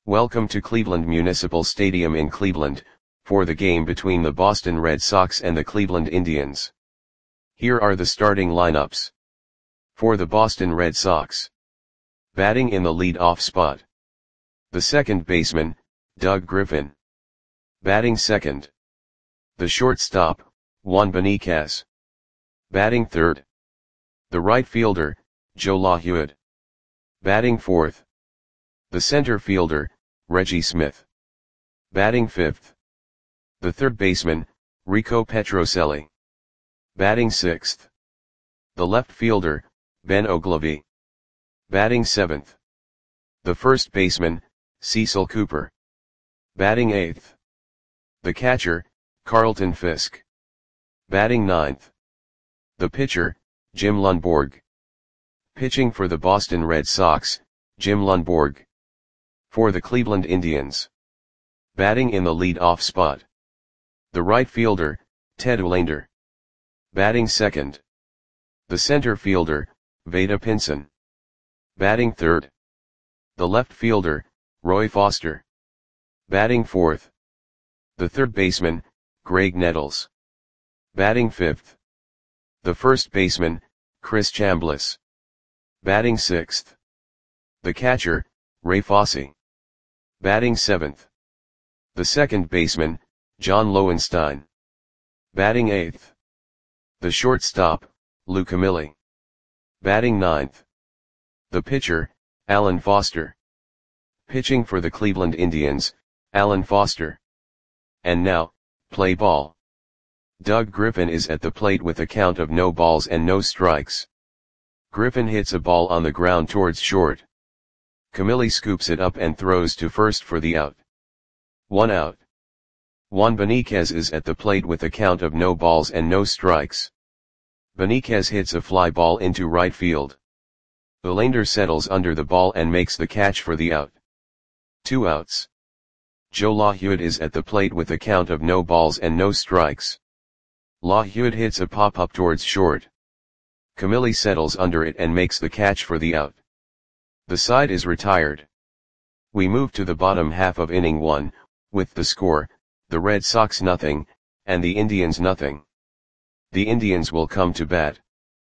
Welcome to Cleveland Municipal Stadium in Cleveland, for the game between the Boston Red Sox and the Cleveland Indians. Here are the starting lineups. For the Boston Red Sox. Batting in the lead-off spot. The second baseman, Doug Griffin. Batting second. The shortstop, Juan Beniquez. Batting third. The right fielder, Joe LaHuyd. Batting fourth. The center fielder, Reggie Smith. Batting fifth. The third baseman, Rico Petrocelli. Batting sixth. The left fielder, Ben Oglivie. Batting seventh. The first baseman, Cecil Cooper. Batting eighth. The catcher, Carlton Fisk. Batting ninth. The pitcher, Jim Lundborg. Pitching for the Boston Red Sox, Jim Lundborg. For the Cleveland Indians. Batting in the lead-off spot. The right fielder, Ted Olander. Batting second. The center fielder, Vada Pinson. Batting third. The left fielder, Roy Foster. Batting fourth. The third baseman, Graig Nettles. Batting fifth. The first baseman, Chris Chambliss. Batting sixth. The catcher, Ray Fosse. Batting seventh. The second baseman, John Lowenstein. Batting eighth. The shortstop, Lou Camilli. Batting ninth. The pitcher, Alan Foster. Pitching for the Cleveland Indians, Alan Foster. And now, play ball. Doug Griffin is at the plate with a count of no balls and no strikes. Griffin hits a ball on the ground towards short. Camilli scoops it up and throws to first for the out. 1 out. Juan Beniquez is at the plate with a count of no balls and no strikes. Beniquez hits a fly ball into right field. Olander settles under the ball and makes the catch for the out. 2 outs. Joe LaHuyd is at the plate with a count of no balls and no strikes. LaHuyd hits a pop-up towards short. Camilli settles under it and makes the catch for the out. The side is retired. We move to the bottom half of inning 1, with the score, the Red Sox nothing, and the Indians nothing. The Indians will come to bat.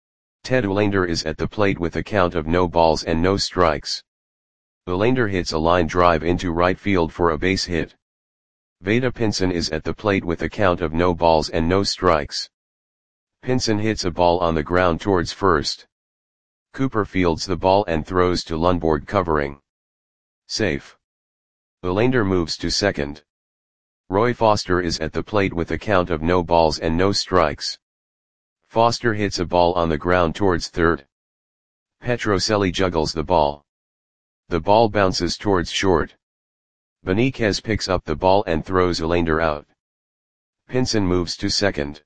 Ted Olander is at the plate with a count of no balls and no strikes. Olander hits a line drive into right field for a base hit. Vada Pinson is at the plate with a count of no balls and no strikes. Pinson hits a ball on the ground towards first. Cooper fields the ball and throws to Lundborg covering. Safe. Olander moves to second. Roy Foster is at the plate with a count of no balls and no strikes. Foster hits a ball on the ground towards third. Petrocelli juggles the ball. The ball bounces towards short. Beniquez picks up the ball and throws Olander out. Pinson moves to second.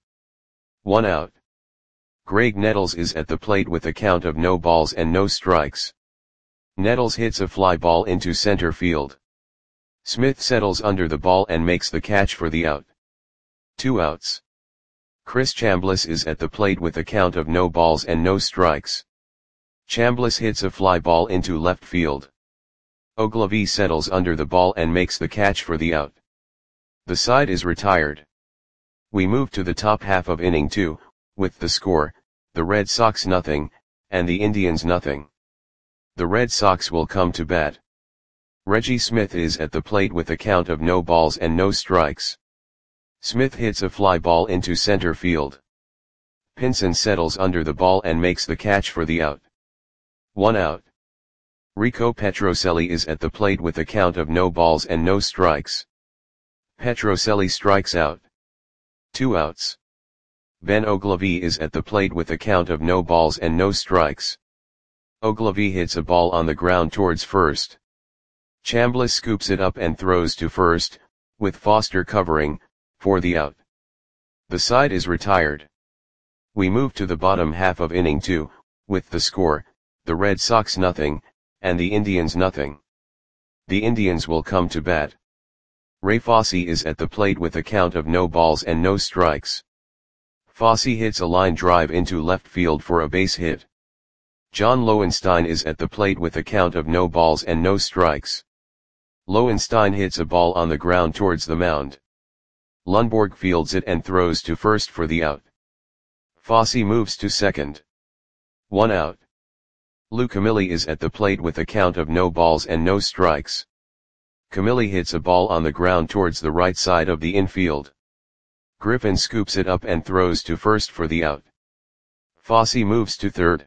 1 out. Graig Nettles is at the plate with a count of no balls and no strikes. Nettles hits a fly ball into center field. Smith settles under the ball and makes the catch for the out. 2 outs. Chris Chambliss is at the plate with a count of no balls and no strikes. Chambliss hits a fly ball into left field. Oglivie settles under the ball and makes the catch for the out. The side is retired. We move to the top half of inning 2, with the score, the Red Sox nothing, and the Indians nothing. The Red Sox will come to bat. Reggie Smith is at the plate with a count of no balls and no strikes. Smith hits a fly ball into center field. Pinson settles under the ball and makes the catch for the out. 1 out. Rico Petrocelli is at the plate with a count of no balls and no strikes. Petrocelli strikes out. 2 outs. Ben Oglivie is at the plate with a count of no balls and no strikes. Oglivie hits a ball on the ground towards first. Chambliss scoops it up and throws to first, with Foster covering, for the out. The side is retired. We move to the bottom half of inning 2, with the score, the Red Sox nothing, and the Indians nothing. The Indians will come to bat. Ray Fosse is at the plate with a count of no balls and no strikes. Fosse hits a line drive into left field for a base hit. John Lowenstein is at the plate with a count of no balls and no strikes. Lowenstein hits a ball on the ground towards the mound. Lundborg fields it and throws to first for the out. Fosse moves to second. 1 out. Lou Camilli is at the plate with a count of no balls and no strikes. Camilli hits a ball on the ground towards the right side of the infield. Griffin scoops it up and throws to first for the out. Fosse moves to third.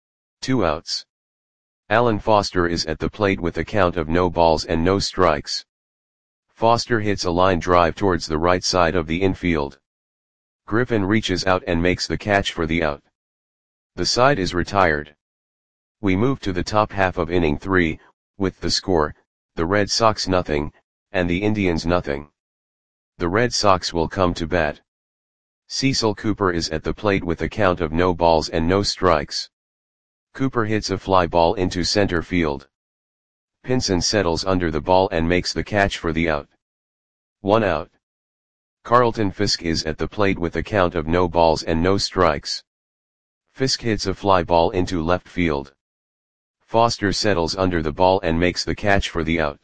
2 outs. Alan Foster is at the plate with a count of no balls and no strikes. Foster hits a line drive towards the right side of the infield. Griffin reaches out and makes the catch for the out. The side is retired. We move to the top half of inning 3, with the score, the Red Sox nothing, and the Indians nothing. The Red Sox will come to bat. Cecil Cooper is at the plate with a count of no balls and no strikes. Cooper hits a fly ball into center field. Pinson settles under the ball and makes the catch for the out. 1 out. Carlton Fisk is at the plate with a count of no balls and no strikes. Fisk hits a fly ball into left field. Foster settles under the ball and makes the catch for the out.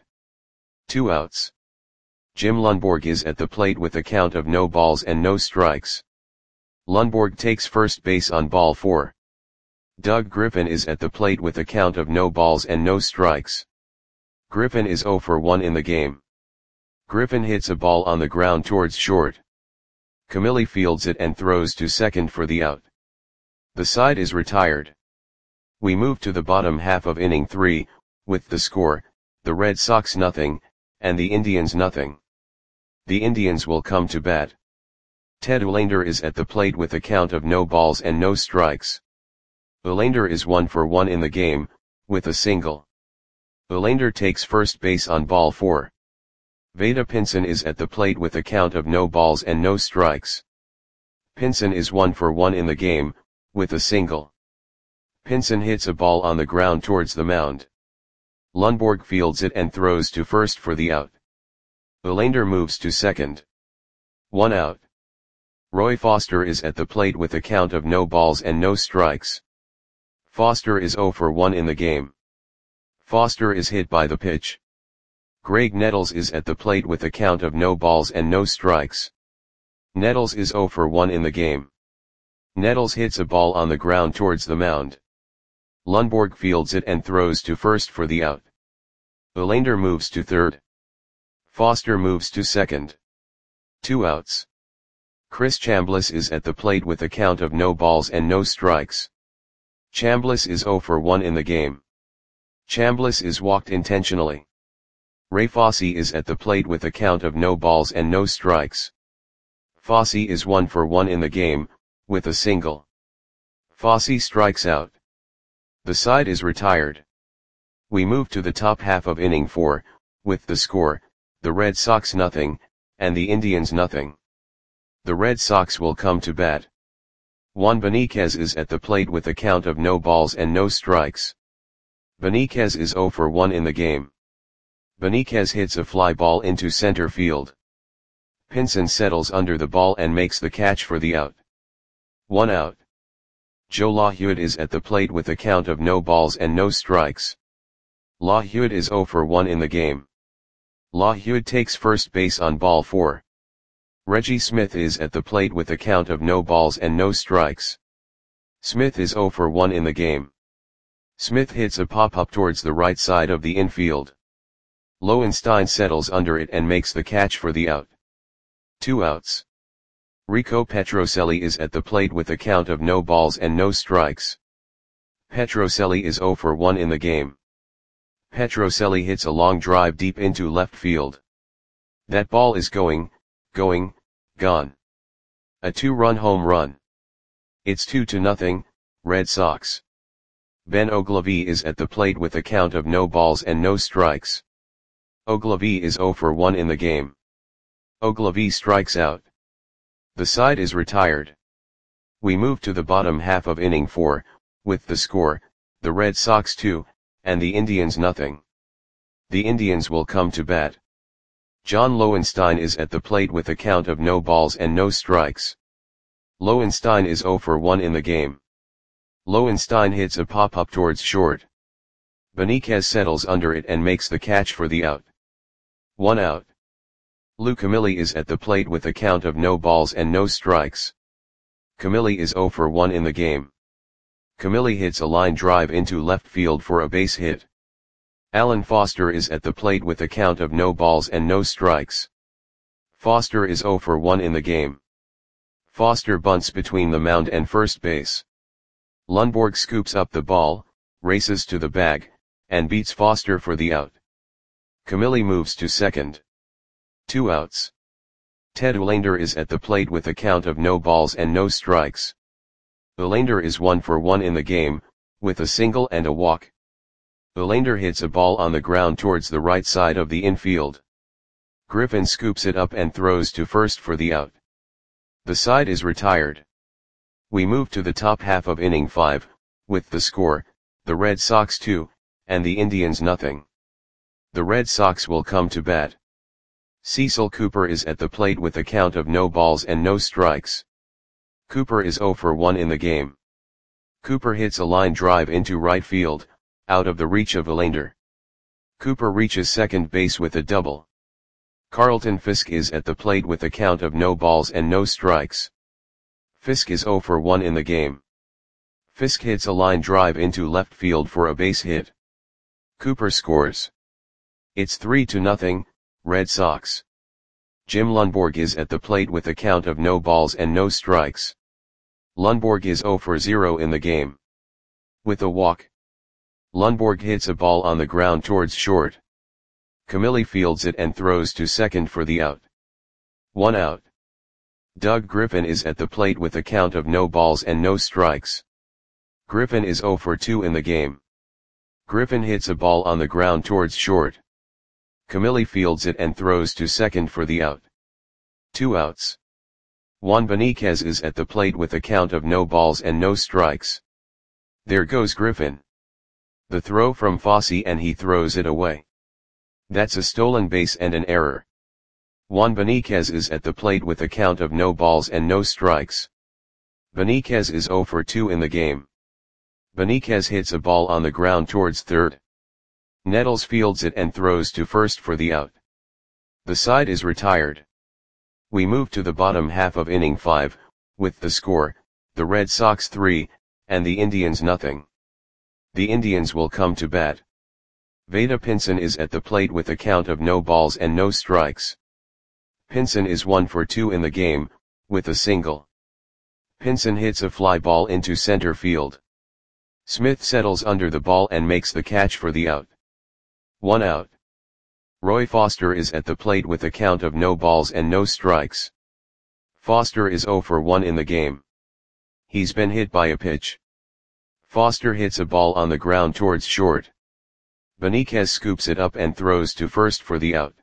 2 outs. Jim Lundborg is at the plate with a count of no balls and no strikes. Lundborg takes first base on ball 4. Doug Griffin is at the plate with a count of no balls and no strikes. Griffin is 0 for 1 in the game. Griffin hits a ball on the ground towards short. Camilli fields it and throws to second for the out. The side is retired. We move to the bottom half of inning 3, with the score, the Red Sox nothing, and the Indians nothing. The Indians will come to bat. Ted Olander is at the plate with a count of no balls and no strikes. Olander is 1 for 1 in the game, with a single. Olander takes first base on ball 4. Vada Pinson is at the plate with a count of no balls and no strikes. Pinson is 1 for 1 in the game, with a single. Pinson hits a ball on the ground towards the mound. Lundborg fields it and throws to first for the out. Olander moves to second. 1 out. Roy Foster is at the plate with a count of no balls and no strikes. Foster is 0 for 1 in the game. Foster is hit by the pitch. Greg Nettles is at the plate with a count of no balls and no strikes. Nettles is 0 for 1 in the game. Nettles hits a ball on the ground towards the mound. Lundborg fields it and throws to first for the out. Olander moves to third. Foster moves to second. 2 outs. Chris Chambliss is at the plate with a count of no balls and no strikes. Chambliss is 0 for 1 in the game. Chambliss is walked intentionally. Ray Fosse is at the plate with a count of no balls and no strikes. Fosse is 1 for 1 in the game, with a single. Fosse strikes out. The side is retired. We move to the top half of inning 4, with the score, the Red Sox nothing, and the Indians nothing. The Red Sox will come to bat. Juan Beniquez is at the plate with a count of no balls and no strikes. Beniquez is 0 for 1 in the game. Beniquez hits a fly ball into center field. Pinson settles under the ball and makes the catch for the out. 1 out. Joe LaHude is at the plate with a count of no balls and no strikes. LaHude is 0 for 1 in the game. LaHude takes first base on ball 4. Reggie Smith is at the plate with a count of no balls and no strikes. Smith is 0 for 1 in the game. Smith hits a pop-up towards the right side of the infield. Lowenstein settles under it and makes the catch for the out. 2 outs. Rico Petrocelli is at the plate with a count of no balls and no strikes. Petrocelli is 0 for 1 in the game. Petrocelli hits a long drive deep into left field. That ball is gone. A 2-run home run. It's 2-0, Red Sox. Ben Oglivie is at the plate with a count of no balls and no strikes. Oglivie is 0 for 1 in the game. Oglivie strikes out. The side is retired. We move to the bottom half of inning 4, with the score, the Red Sox 2, and the Indians nothing. The Indians will come to bat. John Lowenstein is at the plate with a count of no balls and no strikes. Lowenstein is 0 for 1 in the game. Lowenstein hits a pop-up towards short. Beniquez settles under it and makes the catch for the out. 1 out. Lou Camilli is at the plate with a count of no balls and no strikes. Camilli is 0 for 1 in the game. Camilli hits a line drive into left field for a base hit. Alan Foster is at the plate with a count of no balls and no strikes. Foster is 0 for 1 in the game. Foster bunts between the mound and first base. Lundborg scoops up the ball, races to the bag, and beats Foster for the out. Camilli moves to second. 2 outs. Ted Uhlaender is at the plate with a count of no balls and no strikes. Uhlaender is 1 for 1 in the game, with a single and a walk. Uhlaender hits a ball on the ground towards the right side of the infield. Griffin scoops it up and throws to first for the out. The side is retired. We move to the top half of inning 5, with the score, the Red Sox 2, and the Indians nothing. The Red Sox will come to bat. Cecil Cooper is at the plate with a count of no balls and no strikes. Cooper is 0 for 1 in the game. Cooper hits a line drive into right field, out of the reach of Uhlaender. Cooper reaches second base with a double. Carlton Fisk is at the plate with a count of no balls and no strikes. Fisk is 0 for 1 in the game. Fisk hits a line drive into left field for a base hit. Cooper scores. It's 3-0, Red Sox. Jim Lundborg is at the plate with a count of no balls and no strikes. Lundborg is 0 for 0 in the game. With a walk. Lundborg hits a ball on the ground towards short. Camilli fields it and throws to second for the out. 1 out. Doug Griffin is at the plate with a count of no balls and no strikes. Griffin is 0 for 2 in the game. Griffin hits a ball on the ground towards short. Camilli fields it and throws to second for the out. 2 outs. Juan Beniquez is at the plate with a count of no balls and no strikes. There goes Griffin. The throw from Fosse and he throws it away. That's a stolen base and an error. Juan Beniquez is at the plate with a count of no balls and no strikes. Beniquez is 0 for 2 in the game. Beniquez hits a ball on the ground towards third. Nettles fields it and throws to first for the out. The side is retired. We move to the bottom half of inning 5, with the score, the Red Sox 3, and the Indians nothing. The Indians will come to bat. Vada Pinson is at the plate with a count of no balls and no strikes. Pinson is 1 for 2 in the game, with a single. Pinson hits a fly ball into center field. Smith settles under the ball and makes the catch for the out. 1 out. Roy Foster is at the plate with a count of no balls and no strikes. Foster is 0 for 1 in the game. He's been hit by a pitch. Foster hits a ball on the ground towards short. Beniquez scoops it up and throws to first for the out.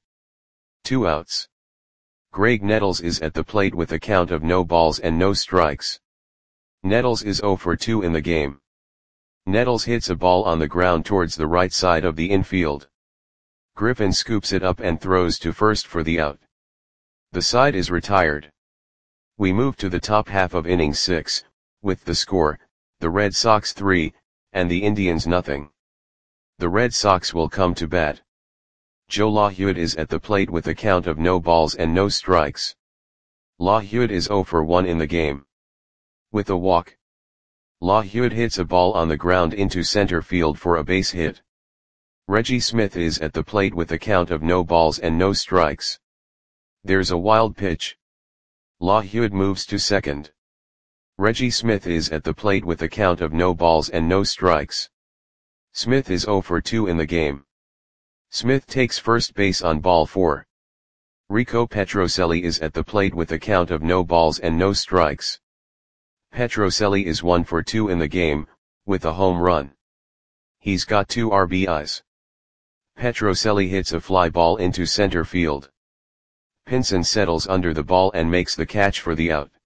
2 outs. Greg Nettles is at the plate with a count of no balls and no strikes. Nettles is 0 for 2 in the game. Nettles hits a ball on the ground towards the right side of the infield. Griffin scoops it up and throws to first for the out. The side is retired. We move to the top half of inning 6, with the score, the Red Sox 3, and the Indians nothing. The Red Sox will come to bat. Joe LaHewitt is at the plate with a count of no balls and no strikes. LaHewitt is 0 for 1 in the game. With a walk. LaHewitt hits a ball on the ground into center field for a base hit. Reggie Smith is at the plate with a count of no balls and no strikes. There's a wild pitch. LaHewitt moves to second. Reggie Smith is at the plate with a count of no balls and no strikes. Smith is 0 for 2 in the game. Smith takes first base on ball 4. Rico Petrocelli is at the plate with a count of no balls and no strikes. Petrocelli is 1 for 2 in the game, with a home run. He's got 2 RBIs. Petrocelli hits a fly ball into center field. Pinson settles under the ball and makes the catch for the out.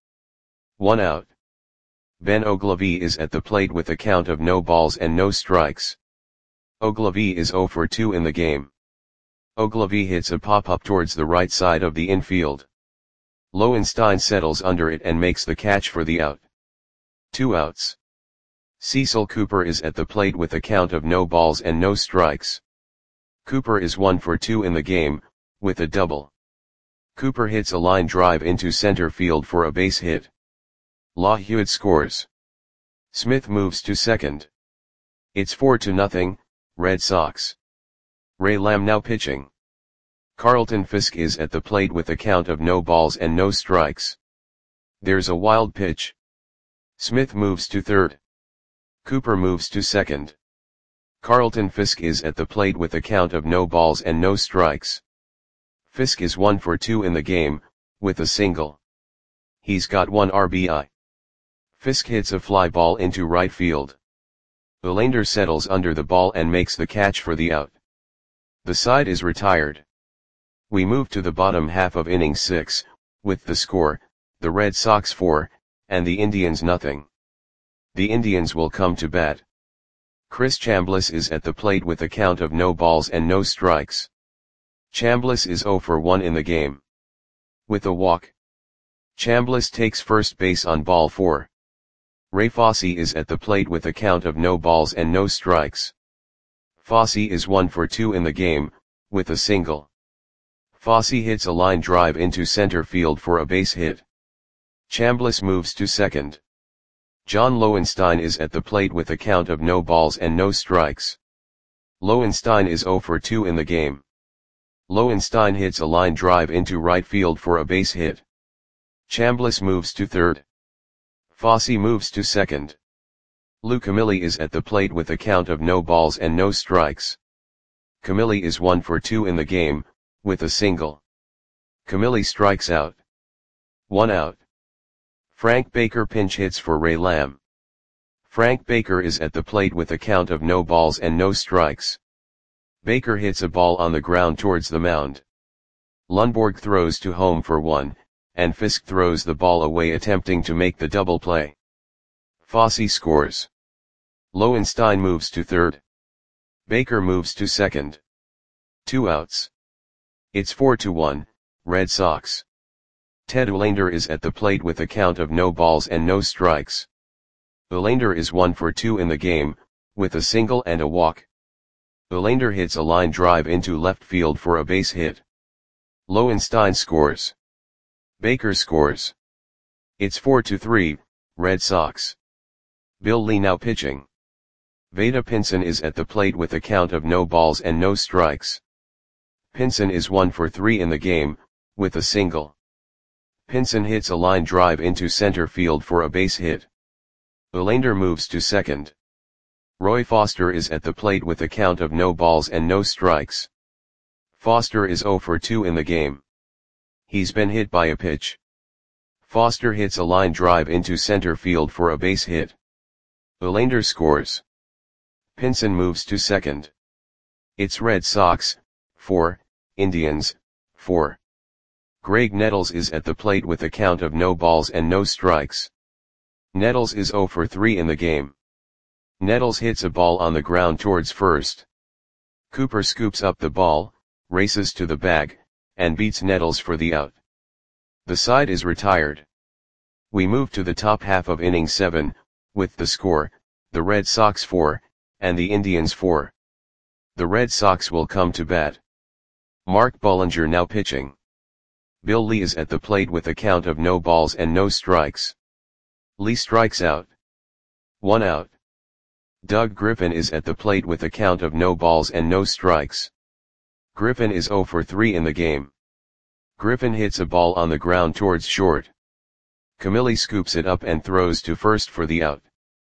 1 out. Ben Ogilvie is at the plate with a count of no balls and no strikes. Ogilvie is 0 for 2 in the game. Ogilvie hits a pop-up towards the right side of the infield. Lowenstein settles under it and makes the catch for the out. 2 outs. Cecil Cooper is at the plate with a count of no balls and no strikes. Cooper is 1 for 2 in the game, with a double. Cooper hits a line drive into center field for a base hit. La Hewitt scores. Smith moves to second. It's 4-0, Red Sox. Ray Lamb now pitching. Carlton Fisk is at the plate with a count of no balls and no strikes. There's a wild pitch. Smith moves to third. Cooper moves to second. Carlton Fisk is at the plate with a count of no balls and no strikes. Fisk is 1 for 2 in the game, with a single. He's got 1 RBI. Fisk hits a fly ball into right field. Belanger settles under the ball and makes the catch for the out. The side is retired. We move to the bottom half of inning 6, with the score, the Red Sox 4, and the Indians nothing. The Indians will come to bat. Chris Chambliss is at the plate with a count of no balls and no strikes. Chambliss is 0 for 1 in the game. With a walk. Chambliss takes first base on ball 4. Ray Fosse is at the plate with a count of no balls and no strikes. Fosse is 1 for 2 in the game, with a single. Fosse hits a line drive into center field for a base hit. Chambliss moves to second. John Lowenstein is at the plate with a count of no balls and no strikes. Lowenstein is 0 for 2 in the game. Lowenstein hits a line drive into right field for a base hit. Chambliss moves to third. Fosse moves to second. Lou Camilli is at the plate with a count of no balls and no strikes. Camilli is 1 for 2 in the game, with a single. Camilli strikes out. 1 out. Frank Baker pinch hits for Ray Lamb. Frank Baker is at the plate with a count of no balls and no strikes. Baker hits a ball on the ground towards the mound. Lundborg throws to home for 1, and Fisk throws the ball away attempting to make the double play. Fosse scores. Lowenstein moves to third. Baker moves to second. 2 outs. It's 4-1, Red Sox. Ted Belanger is at the plate with a count of no balls and no strikes. Belanger is 1 for 2 in the game, with a single and a walk. Belanger hits a line drive into left field for a base hit. Lowenstein scores. Baker scores. It's 4-3, Red Sox. Bill Lee now pitching. Vada Pinson is at the plate with a count of no balls and no strikes. Pinson is 1 for 3 in the game, with a single. Pinson hits a line drive into center field for a base hit. Belanger moves to second. Roy Foster is at the plate with a count of no balls and no strikes. Foster is 0 for 2 in the game. He's been hit by a pitch. Foster hits a line drive into center field for a base hit. Belanger scores. Pinson moves to second. It's Red Sox 4, Indians 4. Greg Nettles is at the plate with a count of no balls and no strikes. Nettles is 0 for 3 in the game. Nettles hits a ball on the ground towards first. Cooper scoops up the ball, races to the bag, and beats Nettles for the out. The side is retired. We move to the top half of inning 7, with the score, the Red Sox 4, and the Indians 4. The Red Sox will come to bat. Mark Belanger now pitching. Bill Lee is at the plate with a count of no balls and no strikes. Lee strikes out. 1 out. Doug Griffin is at the plate with a count of no balls and no strikes. Griffin is 0 for 3 in the game. Griffin hits a ball on the ground towards short. Camilli scoops it up and throws to first for the out.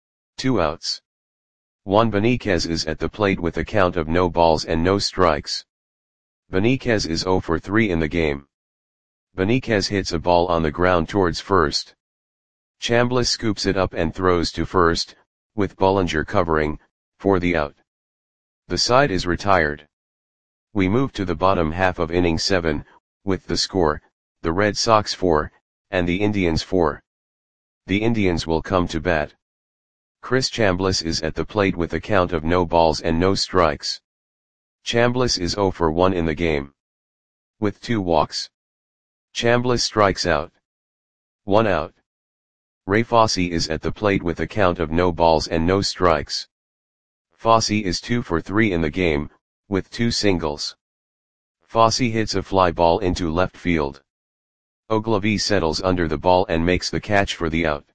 2 outs. Juan Beniquez is at the plate with a count of no balls and no strikes. Beniquez is 0 for 3 in the game. Beniquez hits a ball on the ground towards first. Chambliss scoops it up and throws to first, with Belanger covering, for the out. The side is retired. We move to the bottom half of inning 7, with the score, the Red Sox 4, and the Indians 4. The Indians will come to bat. Chris Chambliss is at the plate with a count of no balls and no strikes. Chambliss is 0 for 1 in the game. With 2 walks. Chambliss strikes out. 1 out. Ray Fosse is at the plate with a count of no balls and no strikes. Fosse is 2 for 3 in the game, with 2 singles. Fosse hits a fly ball into left field. Ogilvie settles under the ball and makes the catch for the out.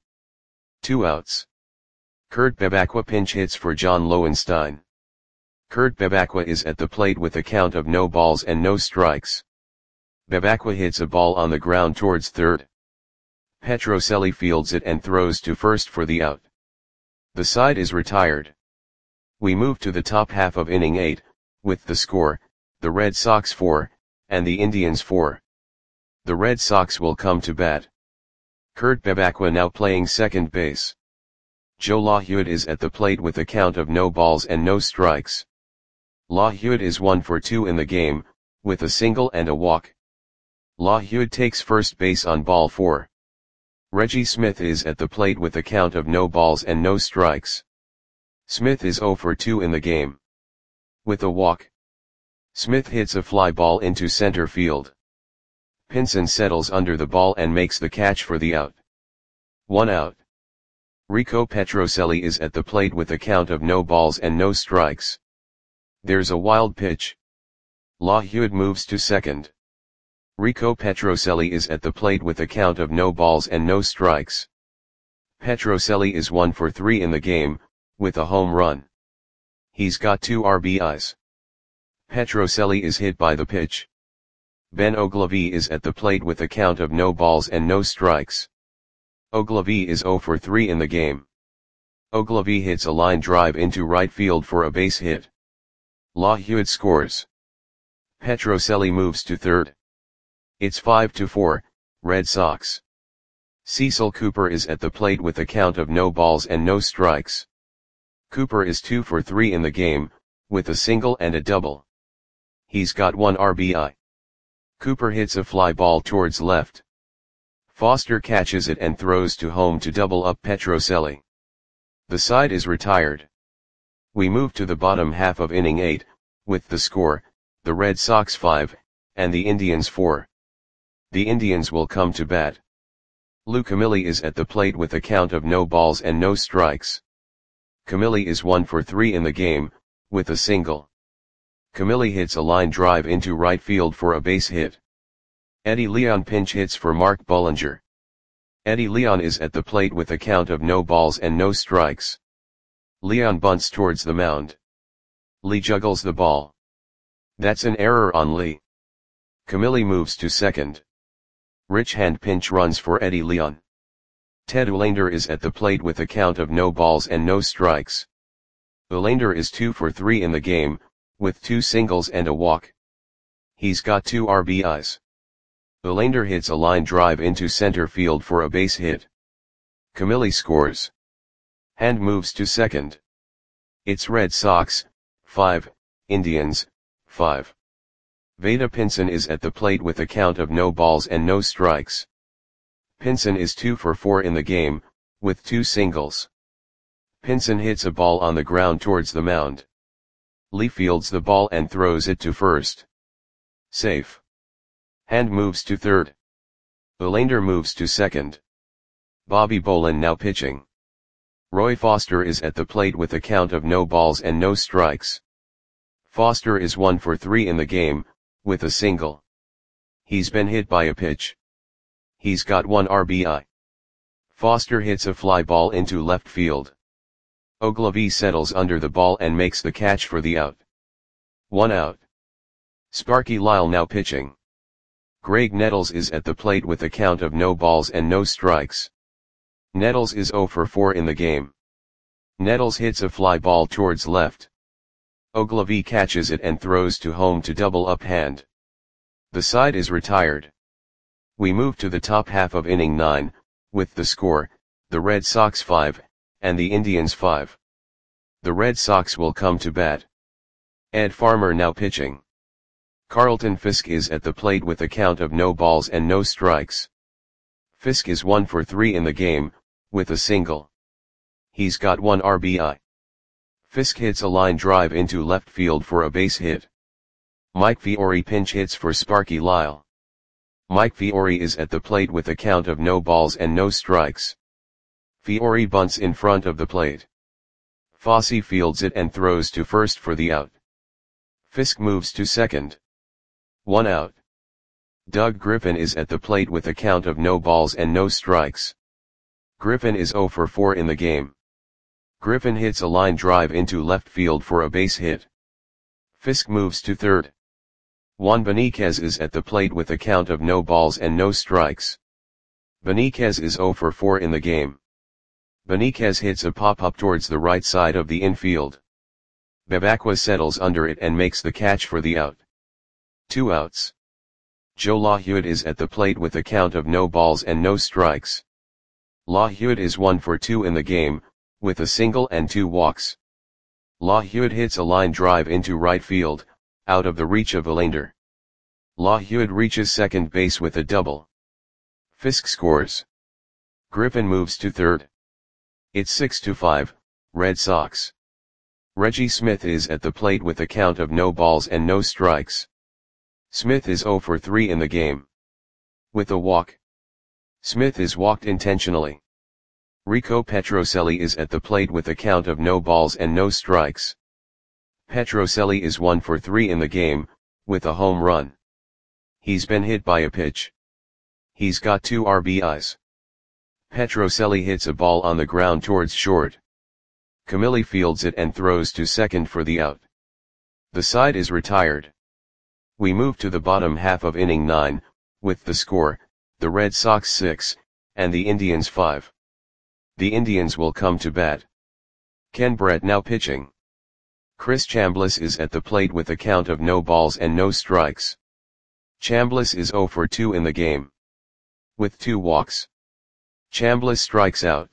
2 outs. Kurt Bevacqua pinch hits for John Lowenstein. Kurt Bevacqua is at the plate with a count of no balls and no strikes. Bevacqua hits a ball on the ground towards third. Petrocelli fields it and throws to first for the out. The side is retired. We move to the top half of inning 8, with the score, the Red Sox 4, and the Indians 4. The Red Sox will come to bat. Kurt Bevacqua now playing second base. Joe LaHude is at the plate with a count of no balls and no strikes. LaHude is 1 for 2 in the game, with a single and a walk. LaHude takes first base on ball 4. Reggie Smith is at the plate with a count of no balls and no strikes. Smith is 0 for 2 in the game. With a walk. Smith hits a fly ball into center field. Pinson settles under the ball and makes the catch for the out. 1 out. Rico Petrocelli is at the plate with a count of no balls and no strikes. There's a wild pitch. LaHude moves to second. Rico Petrocelli is at the plate with a count of no balls and no strikes. Petrocelli is 1 for 3 in the game, with a home run. He's got 2 RBIs. Petrocelli is hit by the pitch. Ben Ogilvie is at the plate with a count of no balls and no strikes. Ogilvie is 0 for 3 in the game. Ogilvie hits a line drive into right field for a base hit. LaHude scores. Petrocelli moves to third. It's 5-4, Red Sox. Cecil Cooper is at the plate with a count of no balls and no strikes. Cooper is 2 for 3 in the game, with a single and a double. He's got 1 RBI. Cooper hits a fly ball towards left. Foster catches it and throws to home to double up Petrocelli. The side is retired. We move to the bottom half of inning 8, with the score, the Red Sox 5, and the Indians 4. The Indians will come to bat. Lou Camilli is at the plate with a count of no balls and no strikes. Camilli is 1 for 3 in the game, with a single. Camilli hits a line drive into right field for a base hit. Eddie Leon pinch hits for Mark Bullinger. Eddie Leon is at the plate with a count of no balls and no strikes. Leon bunts towards the mound. Lee juggles the ball. That's an error on Lee. Camilli moves to second. Rich Hand pinch runs for Eddie Leon. Ted Uhlaender is at the plate with a count of no balls and no strikes. Uhlaender is 2 for 3 in the game, with 2 singles and a walk. He's got 2 RBIs. Uhlaender hits a line drive into center field for a base hit. Camilli scores. Hand moves to second. It's Red Sox, 5, Indians, 5. Vada Pinson is at the plate with a count of no balls and no strikes. Pinson is 2 for 4 in the game, with 2 singles. Pinson hits a ball on the ground towards the mound. Lee fields the ball and throws it to first. Safe. Hand moves to third. Uhlaender moves to second. Bobby Bolin now pitching. Roy Foster is at the plate with a count of no balls and no strikes. Foster is 1 for 3 in the game, with a single. He's been hit by a pitch. He's got 1 RBI. Foster hits a fly ball into left field. Ogilvie settles under the ball and makes the catch for the out. 1 out. Sparky Lyle now pitching. Greg Nettles is at the plate with a count of no balls and no strikes. Nettles is 0 for 4 in the game. Nettles hits a fly ball towards left. Ogilvie catches it and throws to home to double up Hand. The side is retired. We move to the top half of inning 9, with the score, the Red Sox 5, and the Indians 5. The Red Sox will come to bat. Ed Farmer now pitching. Carlton Fisk is at the plate with a count of no balls and no strikes. Fisk is 1 for 3 in the game, with a single. He's got 1 RBI. Fisk hits a line drive into left field for a base hit. Mike Fiore pinch hits for Sparky Lyle. Mike Fiore is at the plate with a count of no balls and no strikes. Fiore bunts in front of the plate. Fosse fields it and throws to first for the out. Fisk moves to second. 1 out. Doug Griffin is at the plate with a count of no balls and no strikes. Griffin is 0 for 4 in the game. Griffin hits a line drive into left field for a base hit. Fisk moves to third. Juan Beniquez is at the plate with a count of no balls and no strikes. Beniquez is 0 for 4 in the game. Beniquez hits a pop-up towards the right side of the infield. Bebacqua settles under it and makes the catch for the out. 2 outs. Joe LaHude is at the plate with a count of no balls and no strikes. LaHude is 1 for 2 in the game, with a single and 2 walks. LaHude hits a line drive into right field, out of the reach of Verlander. LaHude reaches second base with a double. Fisk scores. Griffin moves to third. It's 6-5, Red Sox. Reggie Smith is at the plate with a count of no balls and no strikes. Smith is 0 for 3 in the game. With a walk. Smith is walked intentionally. Rico Petrocelli is at the plate with a count of no balls and no strikes. Petrocelli is 1 for 3 in the game, with a home run. He's been hit by a pitch. He's got 2 RBIs. Petrocelli hits a ball on the ground towards short. Camilli fields it and throws to second for the out. The side is retired. We move to the bottom half of inning 9, with the score, the Red Sox 6, and the Indians 5. The Indians will come to bat. Ken Brett now pitching. Chris Chambliss is at the plate with a count of no balls and no strikes. Chambliss is 0 for 2 in the game. With 2 walks. Chambliss strikes out.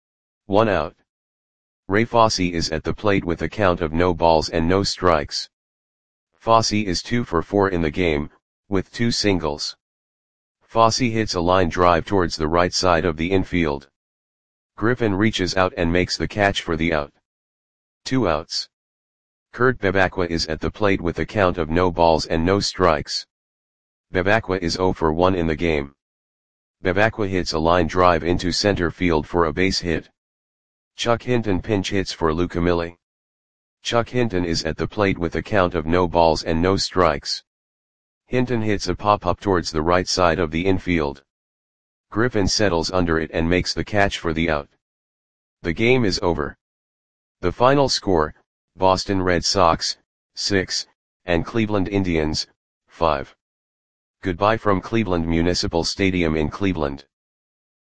1 out. Ray Fosse is at the plate with a count of no balls and no strikes. Fosse is 2 for 4 in the game, with 2 singles. Fosse hits a line drive towards the right side of the infield. Griffin reaches out and makes the catch for the out. 2 outs. Kurt Bebacqua is at the plate with a count of no balls and no strikes. Bebacqua is 0 for 1 in the game. Bebacqua hits a line drive into center field for a base hit. Chuck Hinton pinch hits for Lou Camilli. Chuck Hinton is at the plate with a count of no balls and no strikes. Hinton hits a pop-up towards the right side of the infield. Griffin settles under it and makes the catch for the out. The game is over. The final score, Boston Red Sox, 6, and Cleveland Indians, 5. Goodbye from Cleveland Municipal Stadium in Cleveland.